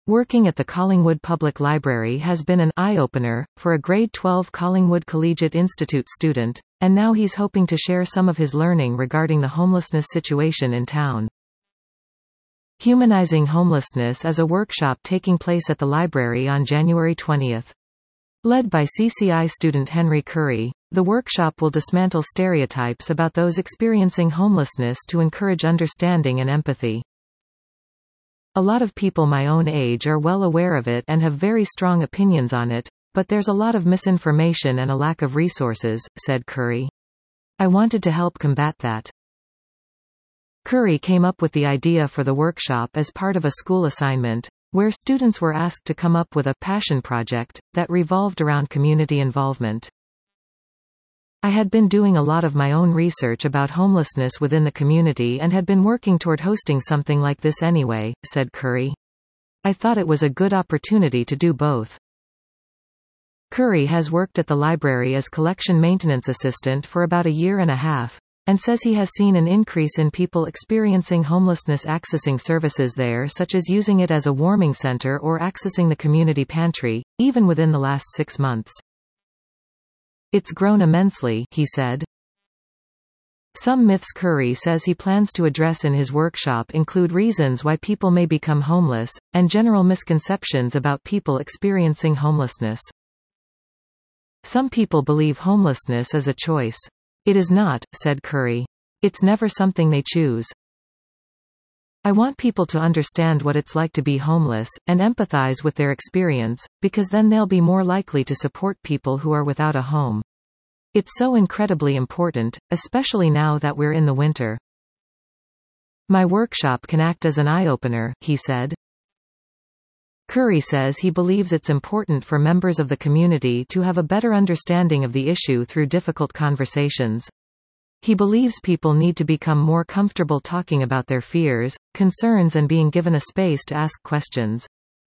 Working at the Collingwood Public Library has been an eye-opener for a grade 12 Collingwood Collegiate Institute student, and now he's hoping to share some of his learning regarding the homelessness situation in town. Humanizing Homelessness is a workshop taking place at the library on January 20. Led by CCI student Henry Curry, the workshop will dismantle stereotypes about those experiencing homelessness to encourage understanding and empathy. A lot of people my own age are well aware of it and have very strong opinions on it, but there's a lot of misinformation and a lack of resources, said Curry. I wanted to help combat that. Curry came up with the idea for the workshop as part of a school assignment, where students were asked to come up with a passion project that revolved around community involvement. I had been doing a lot of my own research about homelessness within the community and had been working toward hosting something like this anyway, said Curry. I thought it was a good opportunity to do both. Curry has worked at the library as collection maintenance assistant for about a year and a half, and says he has seen an increase in people experiencing homelessness accessing services there, such as using it as a warming center or accessing the community pantry, even within the last 6 months. It's grown immensely, he said. Some myths Curry says he plans to address in his workshop include reasons why people may become homeless, and general misconceptions about people experiencing homelessness. Some people believe homelessness is a choice. It is not, said Curry. It's never something they choose. I want people to understand what it's like to be homeless, and empathize with their experience, because then they'll be more likely to support people who are without a home. It's so incredibly important, especially now that we're in the winter. My workshop can act as an eye-opener, he said. Curry says he believes it's important for members of the community to have a better understanding of the issue through difficult conversations. He believes people need to become more comfortable talking about their fears, concerns, and being given a space to ask questions.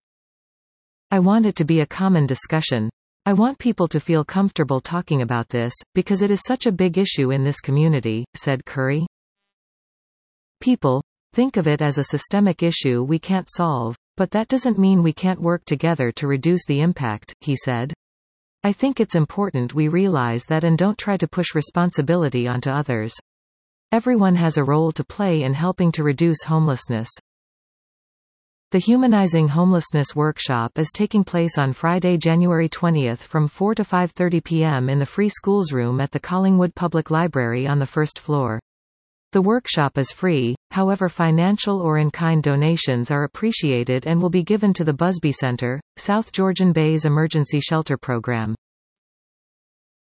I want it to be a common discussion. I want people to feel comfortable talking about this, because it is such a big issue in this community, said Curry. People think of it as a systemic issue we can't solve, but that doesn't mean we can't work together to reduce the impact, he said. I think it's important we realize that and don't try to push responsibility onto others. Everyone has a role to play in helping to reduce homelessness. The Humanizing Homelessness workshop is taking place on Friday, January 20 from 4 to 5:30 p.m. in the Free Schools Room at the Collingwood Public Library on the first floor. The workshop is free, however financial or in-kind donations are appreciated and will be given to the Busby Center, South Georgian Bay's emergency shelter program.